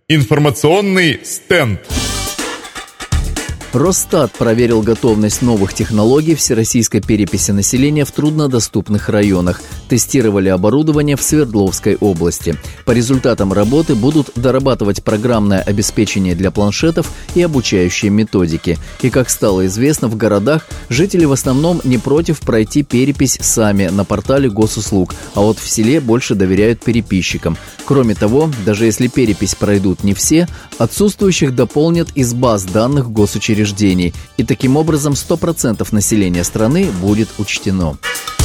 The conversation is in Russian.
Информационный стенд. Росстат проверил готовность новых технологий всероссийской переписи населения в труднодоступных районах. Тестировали оборудование в Свердловской области. По результатам работы будут дорабатывать программное обеспечение для планшетов и обучающие методики. И, как стало известно, в городах жители в основном не против пройти перепись сами на портале госуслуг, а вот в селе больше доверяют переписчикам. Кроме того, даже если перепись пройдут не все, отсутствующих дополнят из баз данных госучреждений. И таким образом 100% населения страны будет учтено.